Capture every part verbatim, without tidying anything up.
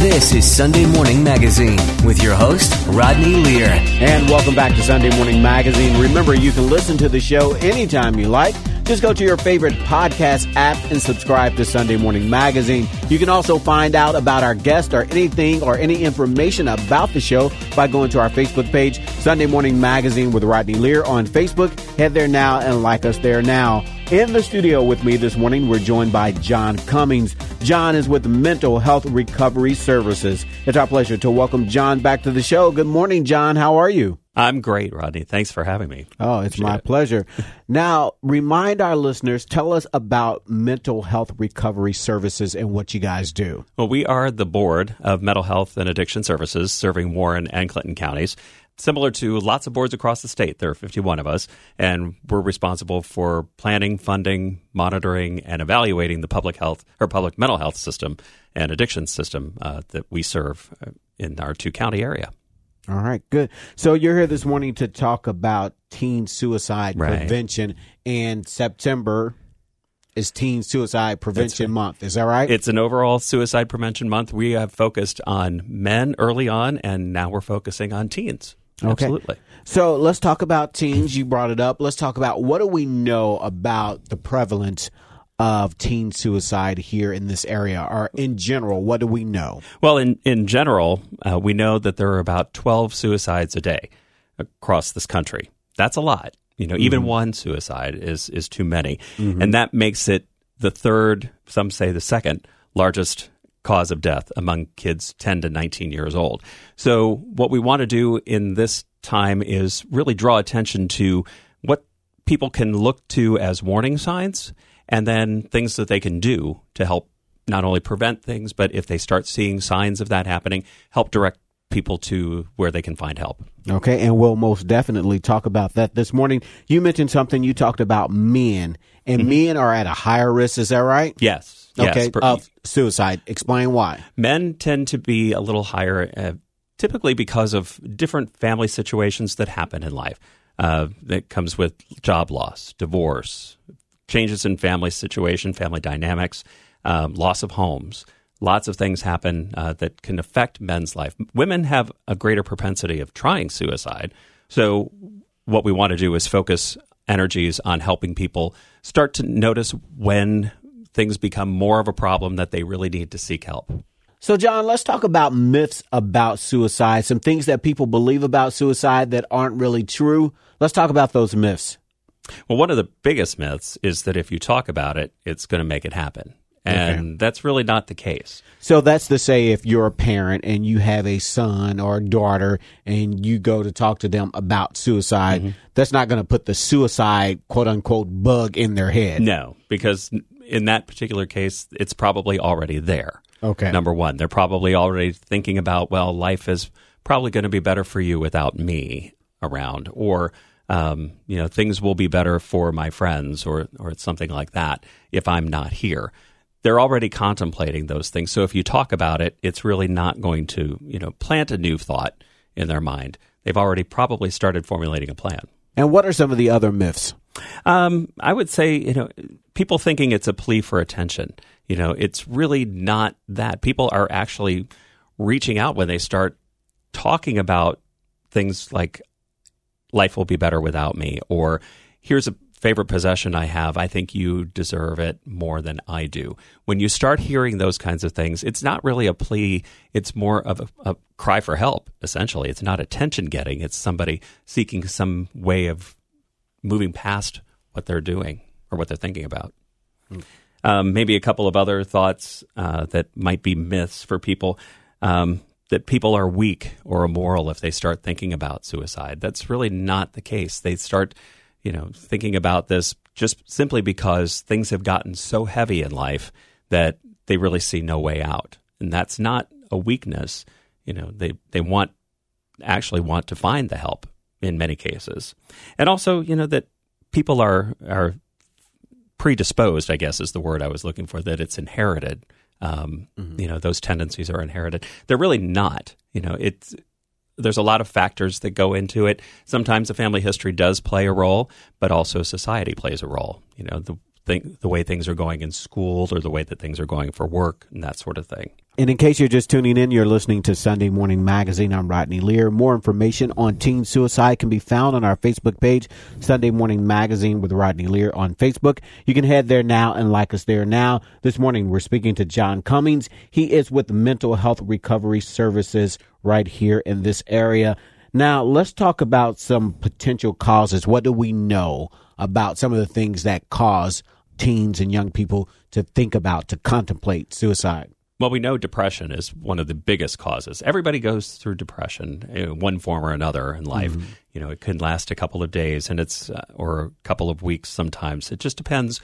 This is Sunday Morning Magazine with your host, Rodney Lear. And welcome back to Sunday Morning Magazine. Remember, you can listen to the show anytime you like. Just go to your favorite podcast app and subscribe to Sunday Morning Magazine. You can also find out about our guest or anything or any information about the show by going to our Facebook page, Sunday Morning Magazine with Rodney Lear on Facebook. Head there now and like us there now. In the studio with me this morning, we're joined by John Cummings. John is with Mental Health Recovery Services. It's our pleasure to welcome John back to the show. Good morning, John. How are you? I'm great, Rodney. Thanks for having me. Oh, it's Appreciate my it. pleasure. Now, remind our listeners, tell us about Mental Health Recovery Services and what you guys do. Well, we are the board of Mental Health and Addiction Services serving Warren and Clinton counties. Similar to lots of boards across the state, there are fifty-one of us, and we're responsible for planning, funding, monitoring, and evaluating the public health or public mental health system and addiction system uh, that we serve in our two-county area. All right, good. So you're here this morning to talk about teen suicide Right. prevention, and September is Teen Suicide Prevention That's right. Month. Is that right? It's an overall suicide prevention month. We have focused on men early on, and now we're focusing on teens. Okay. Absolutely. So let's talk about teens. You brought it up. Let's talk about what do we know about the prevalence of teen suicide here in this area, or in general, what do we know? Well, in, in general, uh, we know that there are about twelve suicides a day across this country. That's a lot. You know, even mm-hmm. one suicide is, is too many. Mm-hmm. And that makes it the third, some say the second, largest cause of death among kids ten to nineteen years old. So what we want to do in this time is really draw attention to what people can look to as warning signs, and then things that they can do to help not only prevent things, but if they start seeing signs of that happening, help direct people to where they can find help. Okay, and we'll most definitely talk about that this morning. You mentioned something, you talked about men, and mm-hmm. men are at a higher risk, is that right? Yes. Okay, yes. of suicide. Explain why. Men tend to be a little higher, uh, typically because of different family situations that happen in life. Uh, that comes with job loss, divorce, changes in family situation, family dynamics, um, loss of homes. Lots of things happen uh, that can affect men's life. Women have a greater propensity of trying suicide. So what we want to do is focus energies on helping people start to notice when things become more of a problem that they really need to seek help. So, John, let's talk about myths about suicide, some things that people believe about suicide that aren't really true. Let's talk about those myths. Well, one of the biggest myths is that if you talk about it, it's going to make it happen. And okay. that's really not the case. So that's to say if you're a parent and you have a son or a daughter and you go to talk to them about suicide, mm-hmm. that's not going to put the suicide, quote unquote, bug in their head. No, because in that particular case, it's probably already there. Okay. Number one, they're probably already thinking about, well, life is probably going to be better for you without me around, or um, you know, things will be better for my friends, or or something like that if I'm not here. They're already contemplating those things. So if you talk about it, it's really not going to, you know, plant a new thought in their mind. They've already probably started formulating a plan. And what are some of the other myths? Um, I would say, you know, people thinking it's a plea for attention. You know, it's really not that. People are actually reaching out when they start talking about things like life will be better without me, or here's a favorite possession I have, I think you deserve it more than I do. When you start hearing those kinds of things, it's not really a plea. It's more of a, a cry for help, essentially. It's not attention getting. It's somebody seeking some way of moving past what they're doing or what they're thinking about. Mm. Um, maybe a couple of other thoughts uh, that might be myths for people, um, that people are weak or immoral if they start thinking about suicide. That's really not the case. They start you know, thinking about this just simply because things have gotten so heavy in life that they really see no way out. And that's not a weakness. You know, they, they want, actually want to find the help in many cases. And also, you know, that people are, are predisposed, I guess is the word I was looking for, that it's inherited. Um, mm-hmm. You know, those tendencies are inherited. They're really not. You know, it's, there's a lot of factors that go into it. Sometimes the family history does play a role, but also society plays a role. You know, the thing, the way things are going in school, or the way that things are going for work, and that sort of thing. And in case you're just tuning in, you're listening to Sunday Morning Magazine. I'm Rodney Lear. More information on teen suicide can be found on our Facebook page, Sunday Morning Magazine with Rodney Lear on Facebook. You can head there now and like us there now. This morning, we're speaking to John Cummings. He is with Mental Health Recovery Services right here in this area. Now, let's talk about some potential causes. What do we know about some of the things that cause teens and young people to think about, to contemplate suicide? Well, we know depression is one of the biggest causes. Everybody goes through depression in one form or another in life. Mm-hmm. You know, it can last a couple of days and it's uh, or a couple of weeks sometimes. It just depends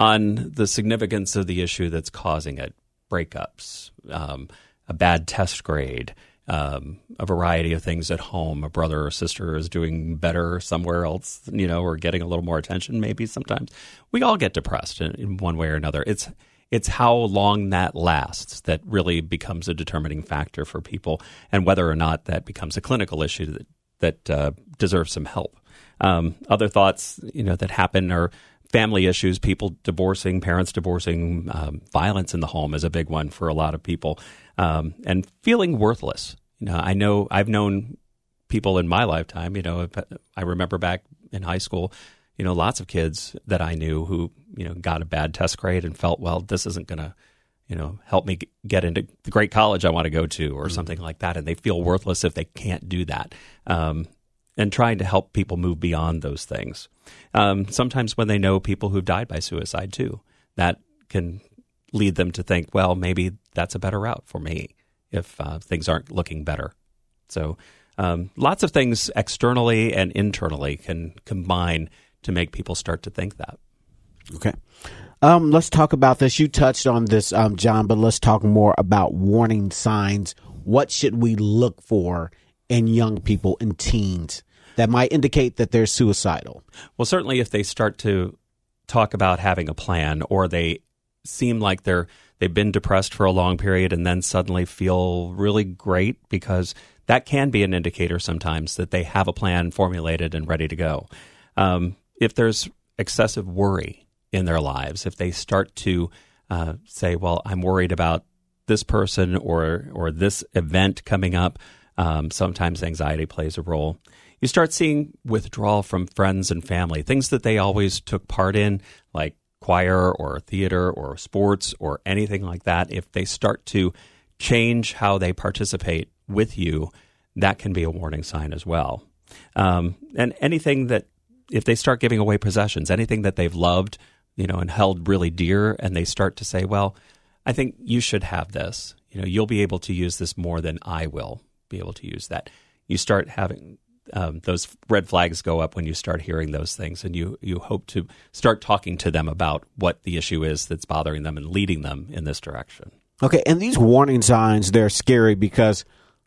on the significance of the issue that's causing it. Breakups, um, a bad test grade, um, a variety of things at home. A brother or sister is doing better somewhere else, you know, or getting a little more attention maybe sometimes. We all get depressed in, in one way or another. It's It's how long that lasts that really becomes a determining factor for people, and whether or not that becomes a clinical issue that that uh, deserves some help. Um, other thoughts, you know, that happen are family issues, people divorcing, parents divorcing, um, violence in the home is a big one for a lot of people, um, and feeling worthless. You know, I know I've known people in my lifetime. You know, I remember back in high school. You know, lots of kids that I knew who, you know, got a bad test grade and felt, well, this isn't going to, you know, help me get into the great college I want to go to or mm-hmm. something like that. And they feel worthless if they can't do that. Um, and trying to help people move beyond those things. Um, sometimes when they know people who've died by suicide too, that can lead them to think, well, maybe that's a better route for me if uh, things aren't looking better. So um, lots of things externally and internally can combine to make people start to think that. Okay. Um, let's talk about this. You touched on this, um, John, but let's talk more about warning signs. What should we look for in young people and teens that might indicate that they're suicidal? Well, certainly if they start to talk about having a plan, or they seem like they're they've been depressed for a long period and then suddenly feel really great, because that can be an indicator sometimes that they have a plan formulated and ready to go. Um, if there's excessive worry in their lives, if they start to uh, say, well, I'm worried about this person or or this event coming up, um, sometimes anxiety plays a role. You start seeing withdrawal from friends and family, things that they always took part in, like choir or theater or sports or anything like that. If they start to change how they participate with you, that can be a warning sign as well. Um, and anything that if they start giving away possessions, anything that they've loved, you know, and held really dear, and they start to say, well, I think you should have this. You know, you'll be able to use this more than I will be able to use that. You start having um, those red flags go up when you start hearing those things, and you, you hope to start talking to them about what the issue is that's bothering them and leading them in this direction. Okay, and these warning signs, they're scary because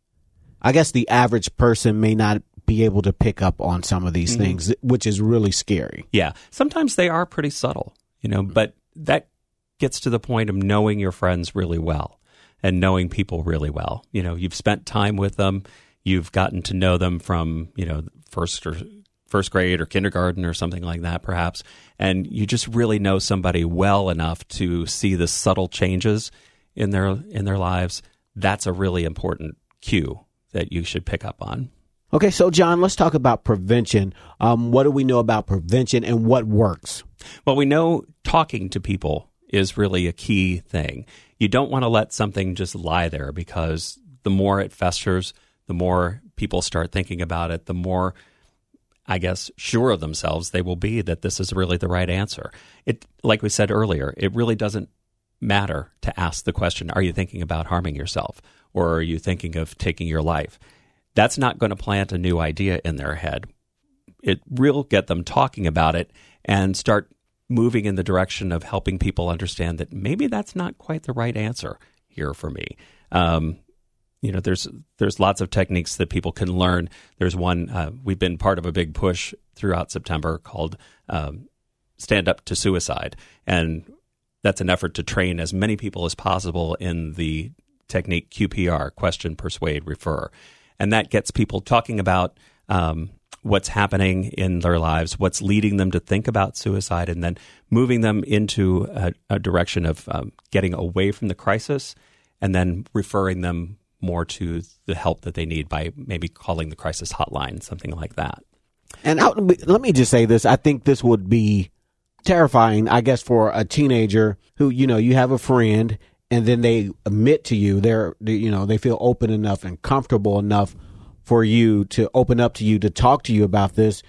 I guess the average person may not be able to pick up on some of these mm-hmm. things, which is really scary. Yeah. Sometimes they are pretty subtle, you know, but that gets to the point of knowing your friends really well and knowing people really well. You know, you've spent time with them. You've gotten to know them from, you know, first or first grade or kindergarten or something like that, perhaps. And you just really know somebody well enough to see the subtle changes in their, in their lives. That's a really important cue that you should pick up on. Okay, so John, let's talk about prevention. Um, what do we know about prevention and what works? Well, we know talking to people is really a key thing. You don't want to let something just lie there, because the more it festers, the more people start thinking about it, the more, I guess, sure of themselves they will be that this is really the right answer. It, like we said earlier, it really doesn't matter to ask the question, are you thinking about harming yourself, or are you thinking of taking your life? That's not going to plant a new idea in their head. It will get them talking about it and start moving in the direction of helping people understand that maybe that's not quite the right answer here for me. Um, you know, there's there's lots of techniques that people can learn. There's one, uh, we've been part of a big push throughout September called um, Stand Up to Suicide. And that's an effort to train as many people as possible in the technique Q P R, question, persuade, refer. And that gets people talking about um, what's happening in their lives, what's leading them to think about suicide, and then moving them into a, a direction of um, getting away from the crisis and then referring them more to the help that they need by maybe calling the crisis hotline, something like that. And I, let me just say this. I think this would be terrifying, I guess, for a teenager who, you know, you have a friend and then they admit to you, they're, they, you know, they feel open enough and comfortable enough for you to open up to you, to talk to you about this.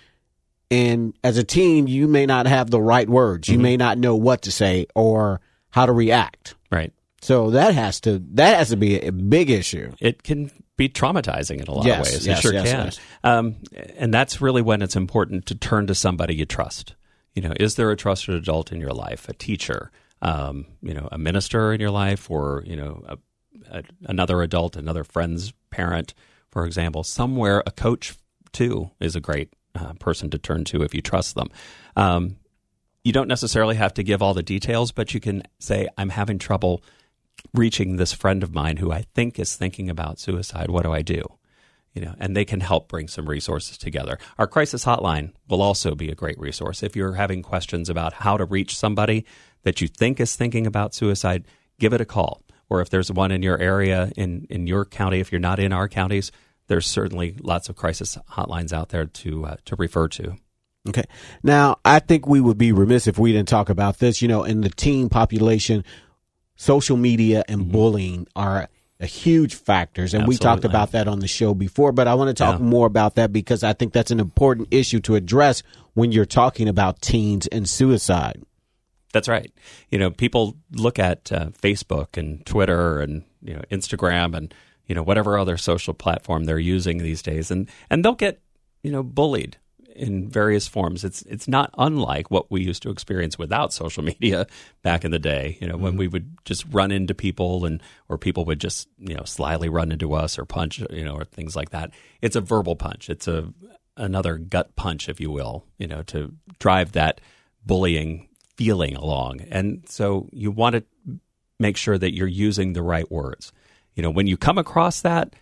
And as a teen, you may not have the right words. You mm-hmm. may not know what to say or how to react. Right. So that has to that has to be a big issue. It can be traumatizing in a lot yes, of ways. Yes, it sure yes, can. Yes. Um, and that's really when it's important to turn to somebody you trust. You know, is there a trusted adult in your life, a teacher, um, you know, a minister in your life, or, you know, a, a, another adult, another friend's parent, for example, somewhere. A coach, too, is a great uh, person to turn to if you trust them. Um, you don't necessarily have to give all the details, but you can say, I'm having trouble reaching this friend of mine who I think is thinking about suicide. What do I do? You know, and they can help bring some resources together. Our crisis hotline will also be a great resource. If you're having questions about how to reach somebody that you think is thinking about suicide, give it a call. Or if there's one in your area, in, in your county, if you're not in our counties, there's certainly lots of crisis hotlines out there to uh, to refer to. Okay. Now, I think we would be remiss if we didn't talk about this. You know, in the teen population, social media and mm-hmm. bullying are a huge factors. And Absolutely. We talked about that on the show before, but I want to talk yeah. more about that because I think that's an important issue to address when you're talking about teens and suicide. That's right. You know, people look at uh, Facebook and Twitter and, you know, Instagram and, you know, whatever other social platform they're using these days, and, and they'll get, you know, bullied in various forms. It's it's not unlike what we used to experience without social media back in the day, you know, mm-hmm. when we would just run into people and or people would just, you know, slyly run into us or punch, you know, or things like that. It's a verbal punch. It's a another gut punch, if you will, you know, to drive that bullying feeling along. And so you want to make sure that you're using the right words. You know, when you come across that,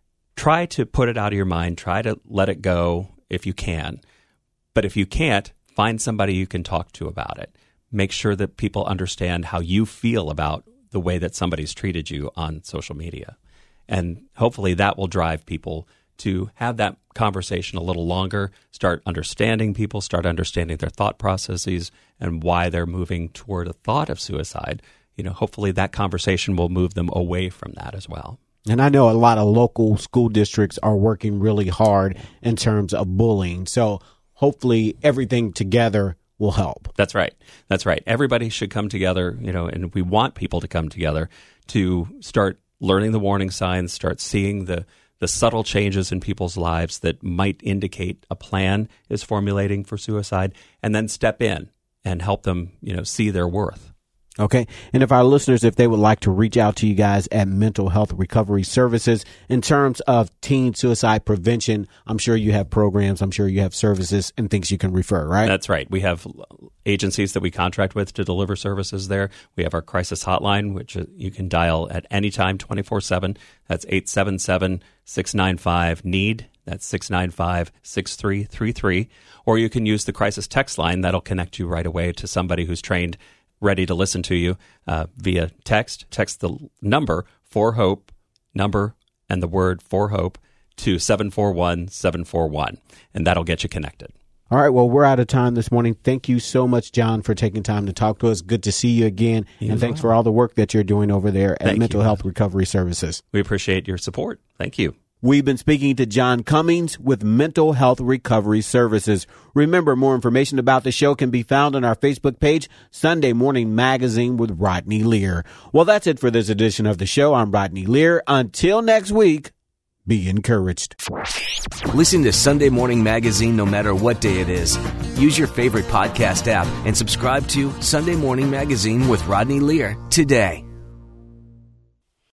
try to put it out of your mind. Try to let it go if you can. But if you can't, find somebody you can talk to about it. Make sure that people understand how you feel about the way that somebody's treated you on social media. And hopefully that will drive people to have that conversation a little longer, start understanding people, start understanding their thought processes and why they're moving toward a thought of suicide. You know, hopefully that conversation will move them away from that as well. And I know a lot of local school districts are working really hard in terms of bullying. So hopefully everything together will help. That's right. That's right. Everybody should come together, you know, and we want people to come together to start learning the warning signs, start seeing the the subtle changes in people's lives that might indicate a plan is formulating for suicide, and then step in and help them, you know, see their worth. Okay. And if our listeners, if they would like to reach out to you guys at Mental Health Recovery Services in terms of teen suicide prevention, I'm sure you have programs. I'm sure you have services and things you can refer, right? That's right. We have agencies that we contract with to deliver services there. We have our crisis hotline, which you can dial at any time, twenty-four seven. That's eight seven seven, six nine five, NEED. That's six nine five, six three three three. Or you can use the crisis text line. That'll connect you right away to somebody who's trained, ready to listen to you uh, via text. Text the number for HOPE, number and the word for HOPE to seven four one seven four one, and that'll get you connected. All right. Well, we're out of time this morning. Thank you so much, John, for taking time to talk to us. Good to see you again. You and thanks well. for all the work that you're doing over there at Thank Mental you. Health Recovery Services. We appreciate your support. Thank you. We've been speaking to John Cummings with Mental Health Recovery Services. Remember, more information about the show can be found on our Facebook page, Sunday Morning Magazine with Rodney Lear. Well, that's it for this edition of the show. I'm Rodney Lear. Until next week, be encouraged. Listen to Sunday Morning Magazine no matter what day it is. Use your favorite podcast app and subscribe to Sunday Morning Magazine with Rodney Lear today.